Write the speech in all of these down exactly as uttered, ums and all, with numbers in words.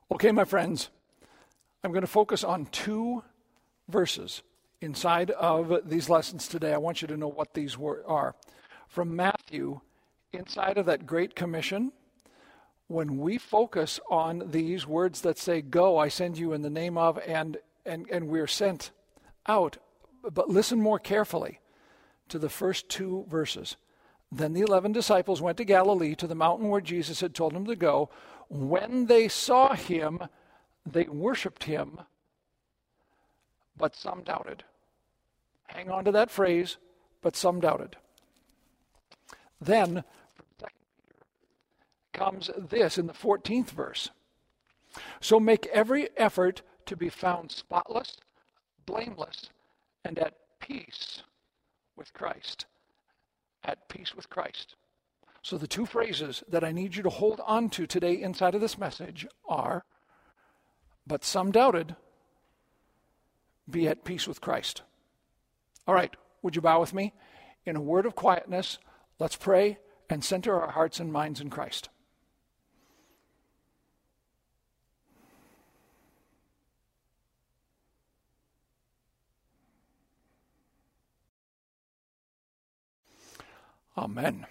Okay, my friends, I'm going to focus on two verses inside of these lessons today. I want you to know what these wor- are. From Matthew, inside of that Great Commission, when we focus on these words that say, go, I send you in the name of, and, and, and we're sent out. But listen more carefully to the first two verses. Then the eleven disciples went to Galilee, to the mountain where Jesus had told them to go. When they saw him, they worshiped him, but some doubted. Hang on to that phrase, but some doubted. Then, from Second Peter, comes this in the fourteenth verse. So make every effort to be found spotless, blameless, and at peace with Christ. At peace with Christ. So the two phrases that I need you to hold on to today inside of this message are, but some doubted, be at peace with Christ. All right, would you bow with me? In a word of quietness, let's pray and center our hearts and minds in Christ. Amen.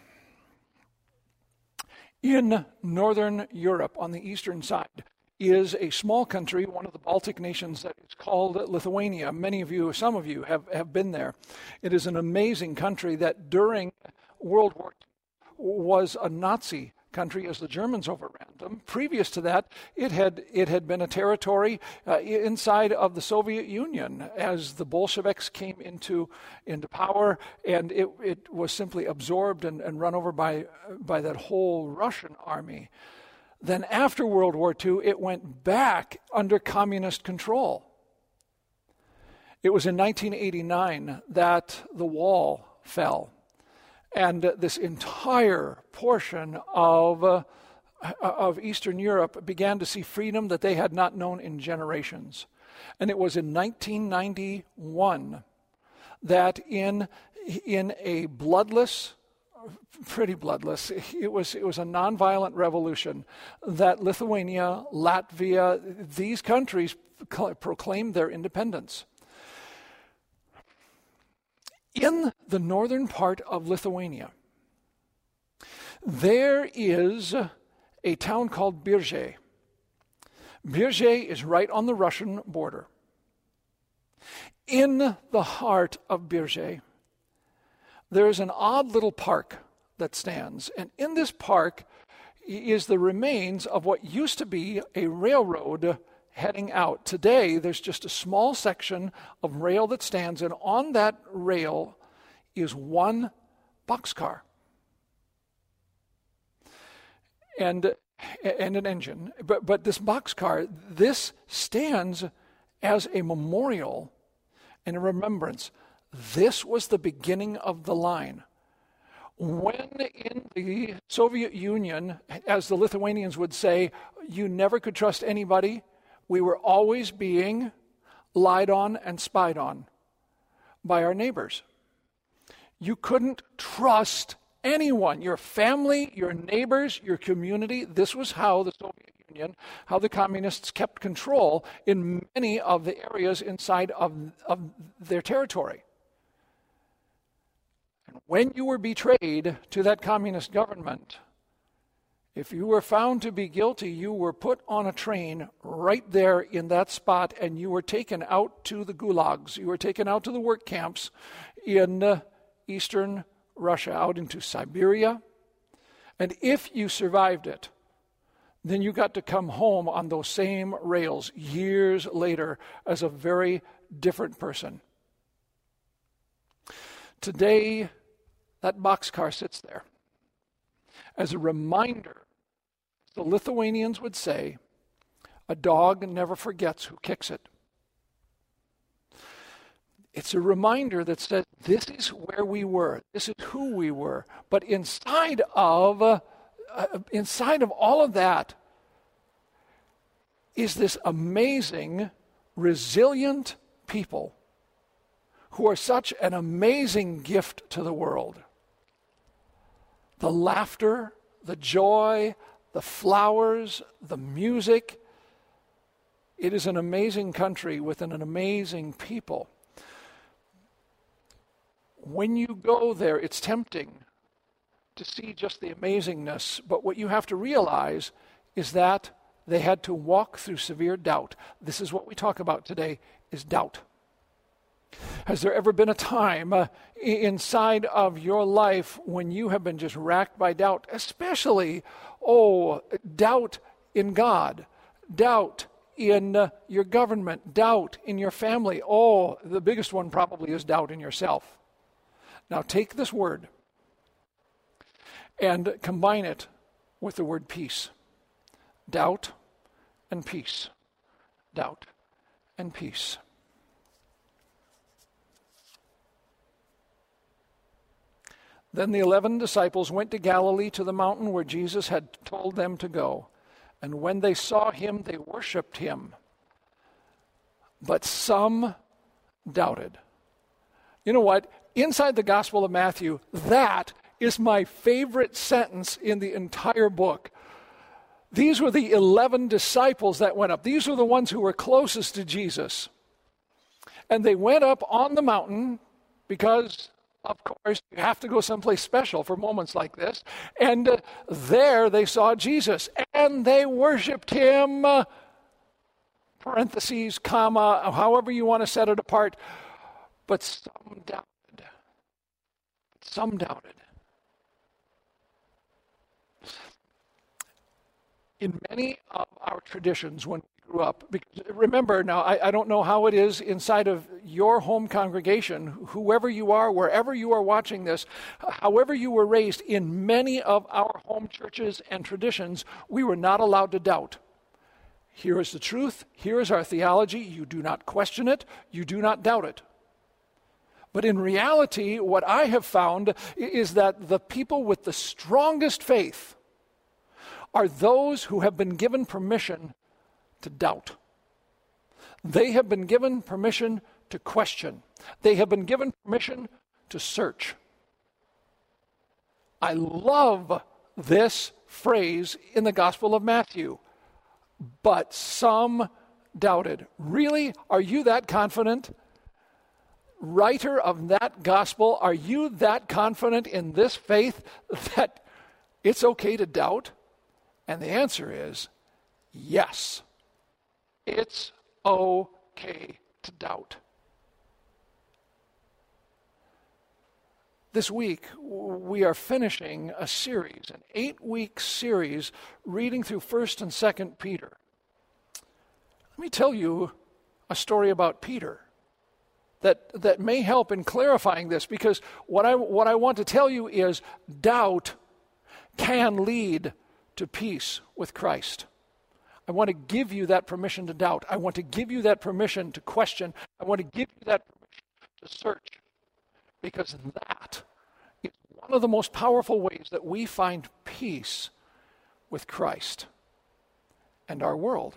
In Northern Europe, on the eastern side, is a small country, one of the Baltic nations that is called Lithuania. Many of you, some of you, have, have been there. It is an amazing country that during World War Two was a Nazi country as the Germans overran them. Previous to that, it had it had been a territory uh, inside of the Soviet Union as the Bolsheviks came into into power, and it, it was simply absorbed and, and run over by by that whole Russian army. Then after World War Two, it went back under communist control. It was in nineteen eighty-nine that the wall fell. And this entire portion of, uh, of Eastern Europe began to see freedom that they had not known in generations. And it was in nineteen ninety-one that in, in a bloodless, pretty bloodless, it was, it was a nonviolent revolution, that Lithuania, Latvia, these countries proclaimed their independence. In the northern part of Lithuania, there is a town called Biržai. Biržai is right on the Russian border. In the heart of Biržai, there is an odd little park that stands. And in this park is the remains of what used to be a railroad heading out. Today, there's just a small section of rail that stands, and on that rail is one boxcar and and an engine. But but this boxcar, this stands as a memorial and a remembrance. This was the beginning of the line. When in the Soviet Union, as the Lithuanians would say, you never could trust anybody, we were always being lied on and spied on by our neighbors. You couldn't trust anyone, your family, your neighbors, your community. This was how the Soviet Union, how the communists kept control in many of the areas inside of, of their territory. And when you were betrayed to that communist government, if you were found to be guilty, you were put on a train right there in that spot, and you were taken out to the gulags. You were taken out to the work camps in uh, eastern Russia, out into Siberia. And if you survived it, then you got to come home on those same rails years later as a very different person. Today, that boxcar sits there as a reminder. The Lithuanians would say, a dog never forgets who kicks it. It's a reminder that says, this is where we were, this is who we were. But inside of, uh, uh, inside of all of that is this amazing, resilient people who are such an amazing gift to the world. The laughter, the joy, the flowers, the music, It is an amazing country with an amazing people. When you go there, it's tempting to see just the amazingness, but what you have to realize is that they had to walk through severe doubt. This is what we talk about today, is doubt. Has there ever been a time uh, inside of your life when you have been just racked by doubt, especially, oh, doubt in God, doubt in uh, your government, doubt in your family? Oh, the biggest one probably is doubt in yourself. Now take this word and combine it with the word peace. Doubt and peace. Doubt and peace. Then the eleven disciples went to Galilee, to the mountain where Jesus had told them to go. And when they saw him, they worshiped him. But some doubted. You know what? Inside the Gospel of Matthew, that is my favorite sentence in the entire book. These were the eleven disciples that went up. These were the ones who were closest to Jesus. And they went up on the mountain because, of course, you have to go someplace special for moments like this. And uh, there they saw Jesus, and they worshiped him, uh, parentheses, comma, however you want to set it apart. But some doubted. Some doubted. In many of our traditions when we grew up, because remember now, I, I don't know how it is inside of your home congregation, whoever you are, wherever you are watching this, however you were raised, in many of our home churches and traditions, we were not allowed to doubt. Here is the truth. Here is our theology. You do not question it. You do not doubt it. But in reality, what I have found is that the people with the strongest faith are those who have been given permission to doubt. They have been given permission to question. They have been given permission to search. I love this phrase in the Gospel of Matthew. But some doubted. Really? Are you that confident? Writer of that gospel, are you that confident in this faith that it's okay to doubt? And the answer is yes. It's okay to doubt. This week, we are finishing a series, an eight-week series, reading through First and Second Peter. Let me tell you a story about Peter that, that may help in clarifying this, because what I, what I want to tell you is doubt can lead to peace with Christ. I want to give you that permission to doubt. I want to give you that permission to question. I want to give you that permission to search, because that is one of the most powerful ways that we find peace with Christ and our world.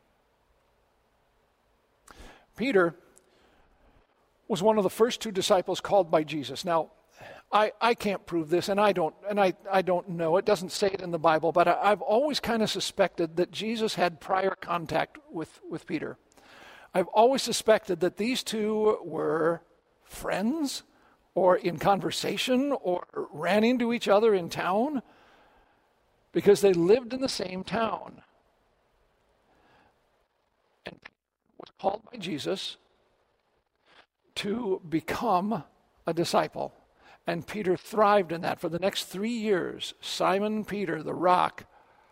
Peter was one of the first two disciples called by Jesus. Now, I, I can't prove this, and I don't and I, I don't know. It doesn't say it in the Bible, but I, I've always kind of suspected that Jesus had prior contact with, with Peter. I've always suspected that these two were friends, or in conversation, or ran into each other in town, because they lived in the same town. And Peter was called by Jesus to become a disciple. And Peter thrived in that. For the next three years, Simon Peter, the rock,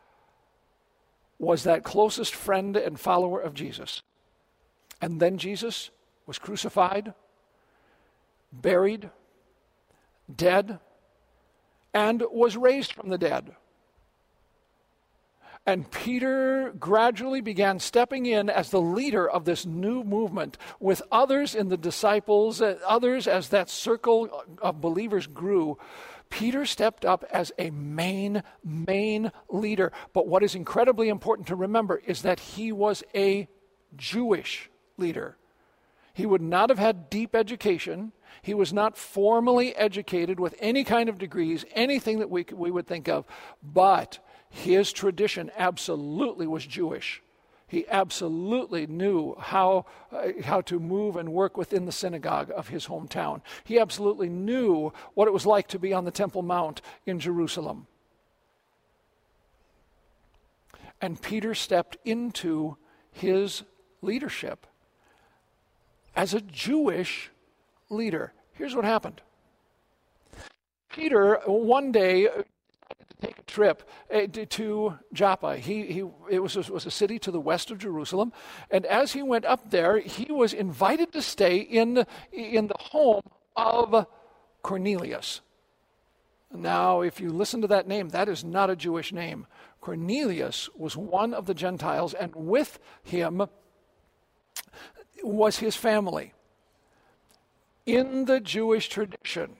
was that closest friend and follower of Jesus. And then Jesus was crucified, buried, dead, and was raised from the dead. And Peter gradually began stepping in as the leader of this new movement, with others in the disciples, uh, others as that circle of believers grew. Peter stepped up as a main, main leader. But what is incredibly important to remember is that he was a Jewish leader. He would not have had deep education. He was not formally educated with any kind of degrees, anything that we, we would think of. But his tradition absolutely was Jewish. He absolutely knew how, uh, how to move and work within the synagogue of his hometown. He absolutely knew what it was like to be on the Temple Mount in Jerusalem. And Peter stepped into his leadership as a Jewish leader. Here's what happened. Peter, one day, to take a trip uh, to Joppa. He, he, it was, was a city to the west of Jerusalem. And as he went up there, he was invited to stay in, in the home of Cornelius. Now, if you listen to that name, that is not a Jewish name. Cornelius was one of the Gentiles, and with him was his family. In the Jewish tradition,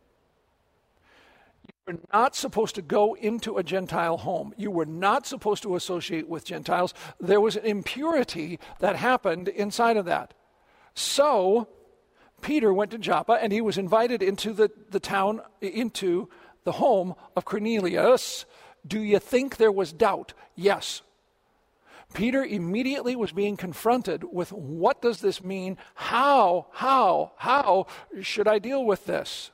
you were not supposed to go into a Gentile home. You were not supposed to associate with Gentiles. There was an impurity that happened inside of that. So, Peter went to Joppa, and he was invited into the, the town, into the home of Cornelius. Do you think there was doubt? Yes. Peter immediately was being confronted with, what does this mean? How, how, how should I deal with this?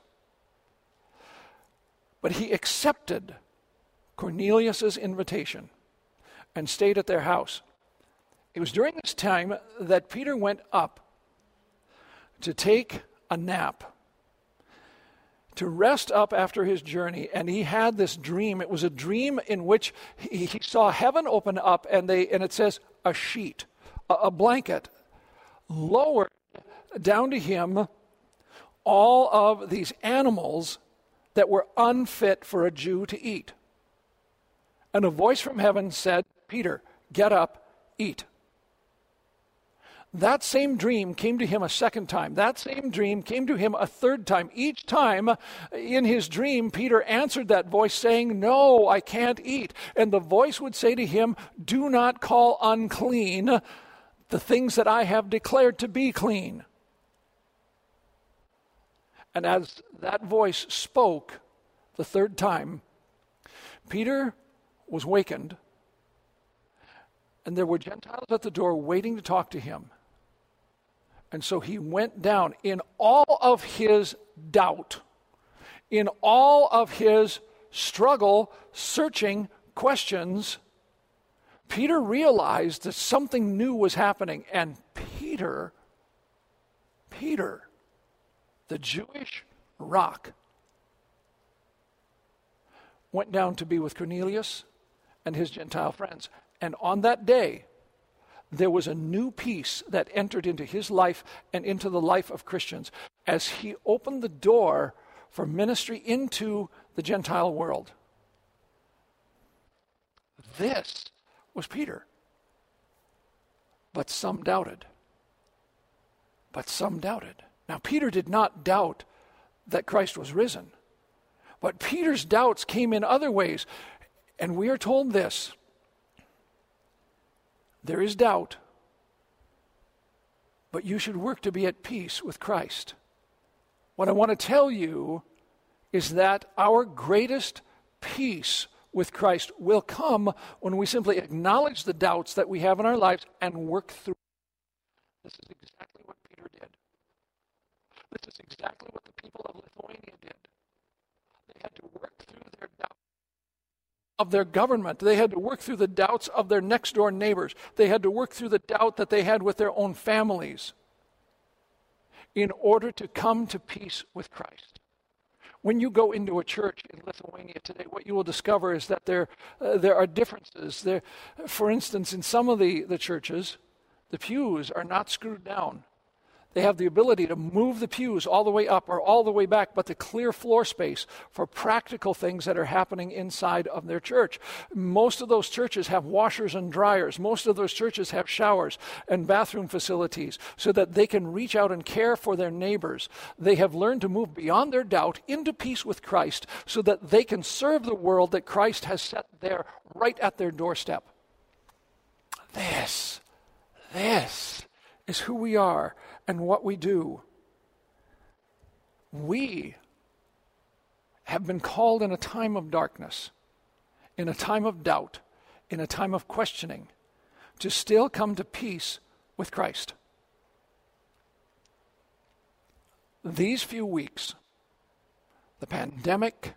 But he accepted Cornelius' invitation and stayed at their house. It was during this time that Peter went up to take a nap, to rest up after his journey, and he had this dream. It was a dream in which he, he saw heaven open up, and they and it says a sheet, a, a blanket, lowered down to him all of these animals that were unfit for a Jew to eat. And a voice from heaven said, Peter, get up, eat. That same dream came to him a second time. That same dream came to him a third time. Each time in his dream, Peter answered that voice saying, no, I can't eat. And the voice would say to him, do not call unclean the things that I have declared to be clean. And as that voice spoke the third time, Peter was wakened, and there were Gentiles at the door waiting to talk to him. And so he went down in all of his doubt, in all of his struggle, searching questions. Peter realized that something new was happening. And Peter, Peter, the Jewish rock, went down to be with Cornelius and his Gentile friends. And on that day, there was a new peace that entered into his life and into the life of Christians as he opened the door for ministry into the Gentile world. This was Peter. But some doubted. But some doubted. Now, Peter did not doubt that Christ was risen. But Peter's doubts came in other ways. And we are told this. There is doubt, but you should work to be at peace with Christ. What I want to tell you is that our greatest peace with Christ will come when we simply acknowledge the doubts that we have in our lives and work through. This is exactly what Peter did. This is exactly what the people of Lithuania did. They had to work through their doubts of their government. They had to work through the doubts of their next door neighbors. They had to work through the doubt that they had with their own families in order to come to peace with Christ. When you go into a church in Lithuania today, what you will discover is that there, uh, there are differences. There, for instance, in some of the, the churches, the pews are not screwed down. They have the ability to move the pews all the way up or all the way back, but to clear floor space for practical things that are happening inside of their church. Most of those churches have washers and dryers. Most of those churches have showers and bathroom facilities so that they can reach out and care for their neighbors. They have learned to move beyond their doubt into peace with Christ so that they can serve the world that Christ has set there right at their doorstep. This, this is who we are and what we do. We have been called in a time of darkness, in a time of doubt, in a time of questioning, to still come to peace with Christ. These few weeks, the pandemic,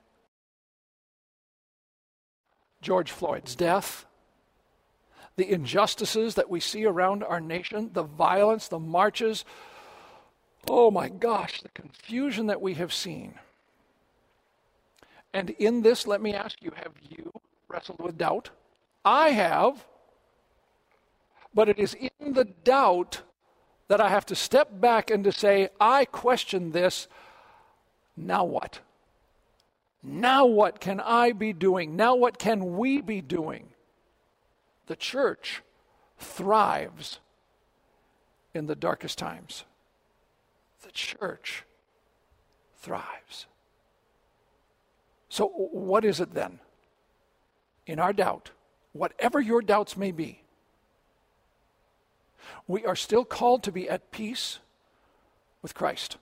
George Floyd's death, the injustices that we see around our nation, the violence, the marches, oh my gosh, the confusion that we have seen. And in this, let me ask you, have you wrestled with doubt? I have. But it is in the doubt that I have to step back and to say, I question this. Now what? Now what can I be doing? Now what can we be doing? The church thrives in the darkest times. The church thrives. So what is it then? In our doubt, whatever your doubts may be, we are still called to be at peace with Christ.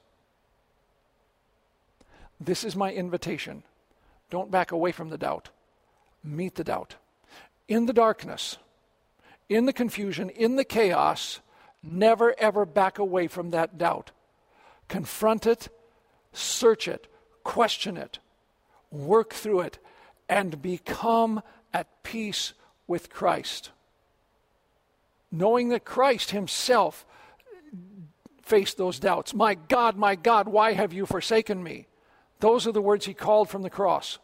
This is my invitation. Don't back away from the doubt. Meet the doubt. In the darkness, in the confusion, in the chaos, never ever back away from that doubt. Confront it, search it, question it, work through it, and become at peace with Christ. Knowing that Christ himself faced those doubts. My God, my God, why have you forsaken me? Those are the words he called from the cross.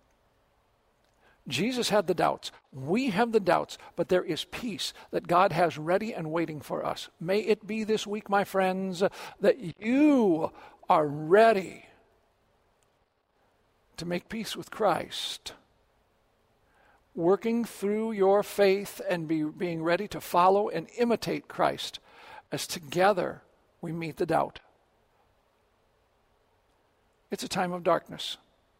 Jesus had the doubts. We have the doubts, but there is peace that God has ready and waiting for us. May it be this week, my friends, that you are ready to make peace with Christ, working through your faith and be, being ready to follow and imitate Christ as together we meet the doubt. It's a time of darkness.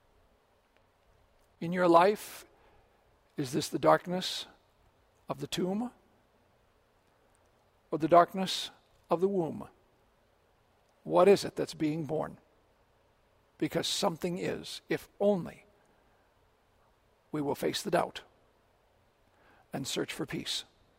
In your life, is this the darkness of the tomb or the darkness of the womb? What is it that's being born? Because something is, if only we will face the doubt and search for peace.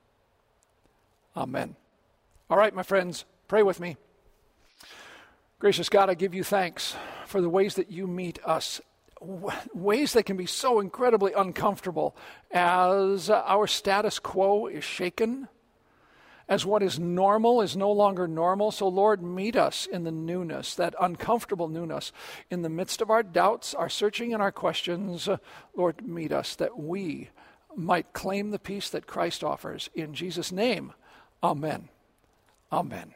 Amen. All right, my friends, pray with me. Gracious God, I give you thanks for the ways that you meet us, ways that can be so incredibly uncomfortable as our status quo is shaken, as what is normal is no longer normal. So Lord, meet us in the newness, that uncomfortable newness. In the midst of our doubts, our searching, and our questions, Lord, meet us that we might claim the peace that Christ offers. In Jesus' name, amen. Amen.